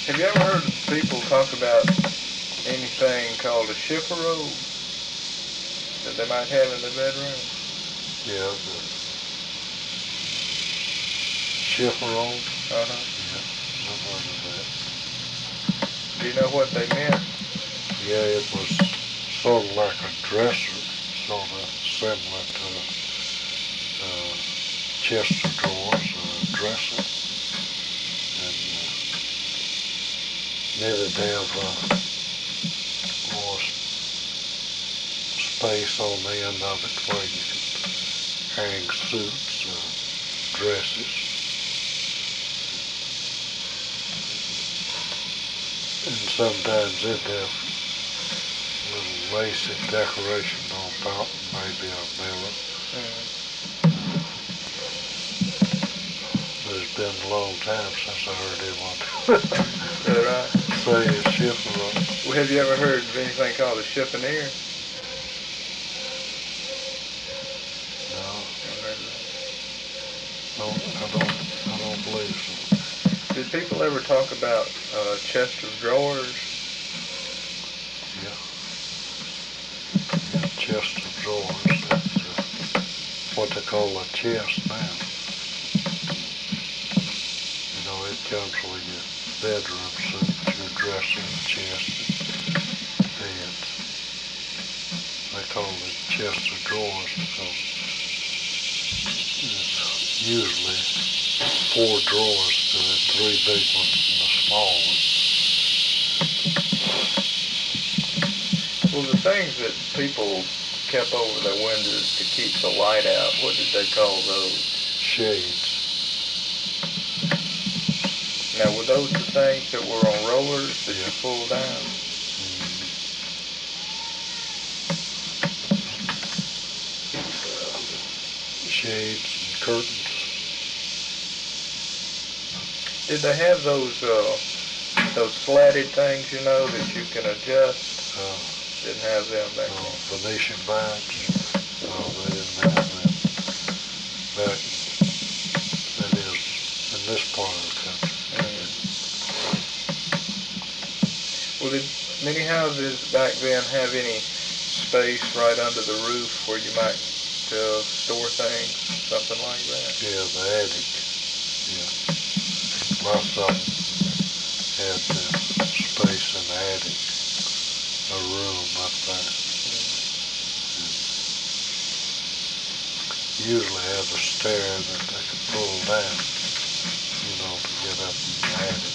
Have you ever heard people talk about anything called a chifforobe that they might have in their bedroom? Yeah, the chiffon. Uh-huh. Yeah, I've heard of that. Do you know what they meant? Yeah, it was sort of like a dresser, sort of similar to a chest of drawers, a dresser. And then it'd have more space on the end of it where you could hang suits, dresses. And sometimes it'd have little lacy decoration on top, maybe a mirror. But it's been a long time since I heard anyone Is that right? say a chiffon. Well, have you ever heard of anything called a chiffonier? No, I don't believe so. Did people ever talk about chest of drawers? Yeah, chest of drawers. That's what they call a chest now. You know, it comes with your bedroom suit, your dresser, chest, beds. They call it chest of drawers because it's usually 4 drawers to it, 3 big ones and a small one. Well, the things that people kept over their windows to keep the light out, what did they call those? Shades. Now, were those the things that were on rollers that you pulled down? Shades and curtains. Did they have those slatted things, you know, that you can adjust? Didn't have them back then. Venetian blinds. No, they didn't have them back, that is, in this part of the country. Well, did many houses back then have any space right under the roof where you might store things, something like that? Yeah, the attic. Yeah. Lots of them had space in the attic, a room up there. Usually have a stair that they could pull down, you know, to get up in the attic.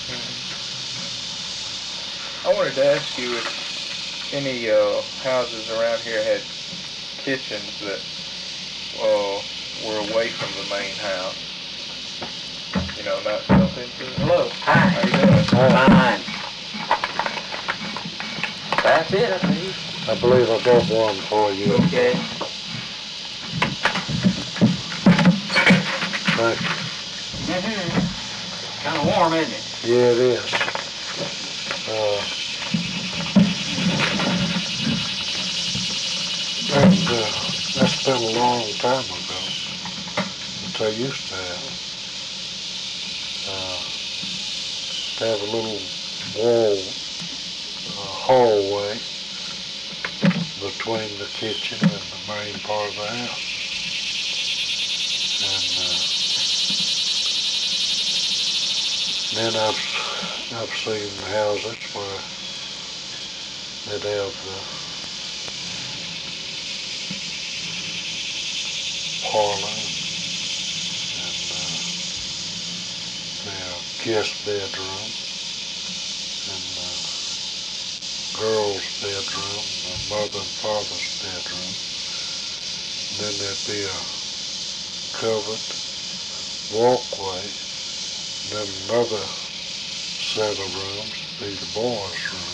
I wanted to ask you if any houses around here had kitchens that were away from the main house. You know, not built into it. Hello. Hi. How you doing? Fine. That's it, I believe. I believe I got one for you. Okay. Thank you. Kind of warm, isn't it? Yeah, it is. That's been a long time ago that they used to have a little wall hallway between the kitchen and the main part of the house. And then I've seen houses where they'd have parlor and their guest bedroom and girl's bedroom, the mother and father's bedroom. And then there'd be a covered walkway. And then another set of rooms would be the boys' room.